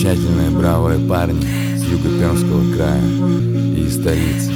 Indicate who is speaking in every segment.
Speaker 1: замечательные, бравые парни с юга Пермского края и из столицы.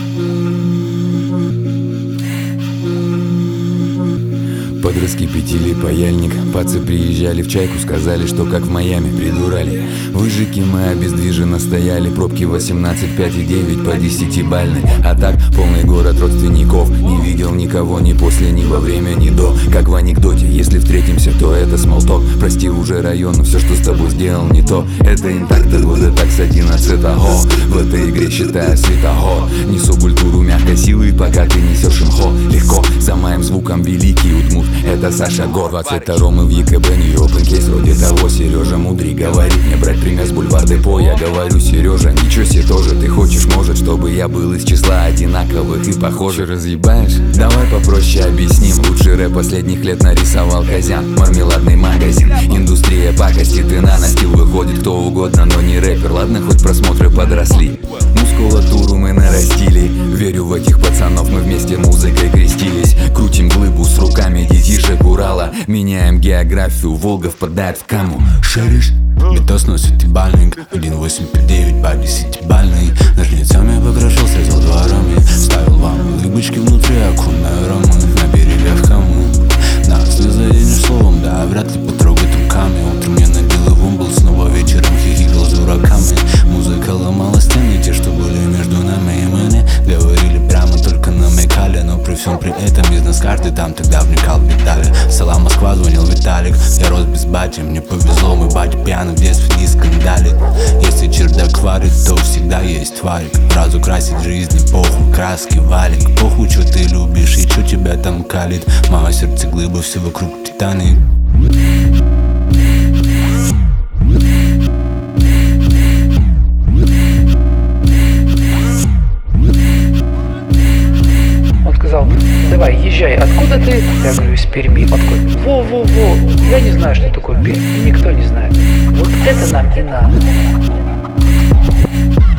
Speaker 1: Под раскипятили паяльник, пацы приезжали в Чайку, сказали, что как в Майами, придурали. Выжиги мы обездвиженно стояли, пробки 18, 5 и 9 по 10-бальной. А так полный город родственников, не видел никого ни после, ни во время, ни до. Как в анекдоте, если встретимся, то это смолток. Прости уже район, но все, что с тобой сделал, не то. Это интакт от года так с 11-го. В этой игре считаю светогор. Несу культуру мягкой силы, пока ты несешь имхо. Легко, за моим звуком великий удмурт. Это Саша Гор, 22-м мы в ЕКБ, не open case, вроде того. Сережа мудрый говорит мне брать пример с бульвар Депо. Я говорю: Сережа, ничего себе тоже ты хочешь, может, чтобы я был из числа одинаковых и похожих. Разъебаешь? Давай попроще объясним. Лучший рэп последних лет нарисовал Казян. Мармеладный магазин, индустрия пакости. Ты на настил выходит кто угодно, но не рэпер. Ладно, хоть просмотры подросли, мускулатуру мы нарастили. Верю в этих пацанов, мы вместе музыкой крестились. Крутим глыбу с руками детишек Урала. Меняем географию, Волга впадает в каму. Шаришь?
Speaker 2: Битос носит и бальник, 1.859 по 10-бальный. Ножницами покрошил, срезал дворами. Ставил вам улыбочки внутри, окунная ромы. Набери в кому нас не заденешь словом, да вряд ли потрогать руками. Утром я на деловом был, снова вечером хихикал с дураками. Музыка ломала стены, те, что были между нами и мы не говорили прямо, только намекали. Но при всем при этом бизнес-карты там тогда вникал в детали. Села Москва, звонил Виталик. Я рос без бати, мне повезло, мой батя пьяный в детстве не скандалит. Если чердак варит, то всегда есть варик. Разукрасить жизнь, похуй, краски, валик. Похуй, что ты любишь и что тебя там калит. Мое сердце глыба, все вокруг Титаник.
Speaker 3: Он сказал: давай, езжай, откуда ты? Я говорю: из Перми. Он такой: во-во-во, я не знаю, что такое Пермь, никто не знает. Вот это нам и надо.